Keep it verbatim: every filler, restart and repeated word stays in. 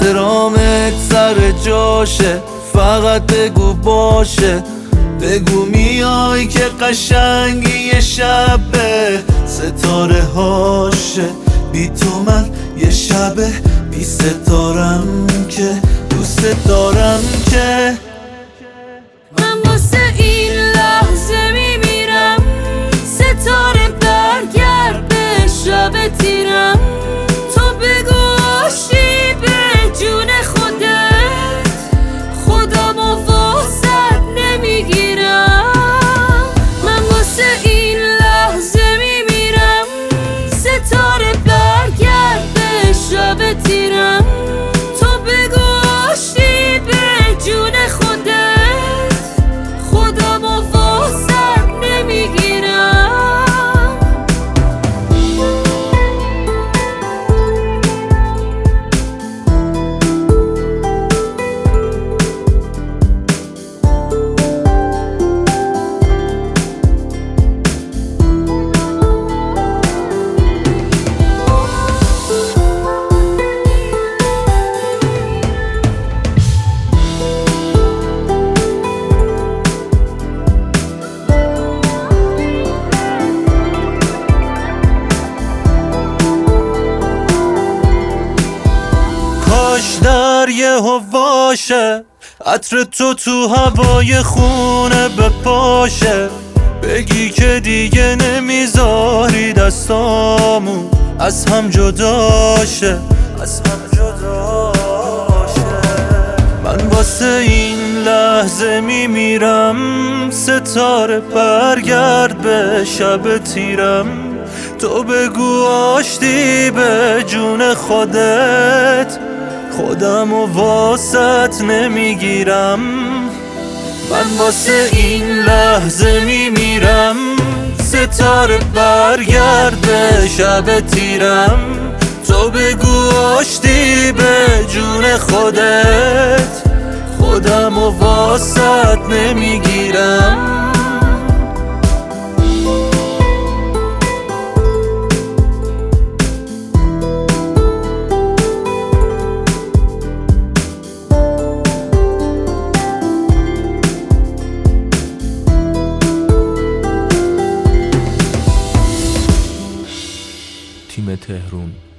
احترامت سر جاشه، فقط بگو باشه. بگو میای که قشنگی یه شبه، ستاره هاشه بی تو من یه شبه بی ستارم که دوست دارم که من واسه این لحظه میمیرم، ستاره برگرد به شب تیرم. تو بگو آشتی به جون خودت، خودم و واسط نمیگیرم. من واسه این لحظه میمیرم، ستاره برگرد به شب تیرم. تو بگو آشتی به جون خودت، خودم و واسط نمیگیرم. کاش در یه هواشه، عطر تو تو هوای خونه بپاشه. بگی که دیگه نمیذاری دستامون از هم جداشه، از هم جداشه. من واسه این لحظه میمیرم، ستاره برگرد به شب تیرم. تو بگو آشتی به جون خودت، خودم و واسط نمیگیرم. من واسه این لحظه میمیرم، ستاره برگرد به شب تیرم. تو بگو آشتی به جون خودت، خودم و واسط نمیگیرم. تیم تهرون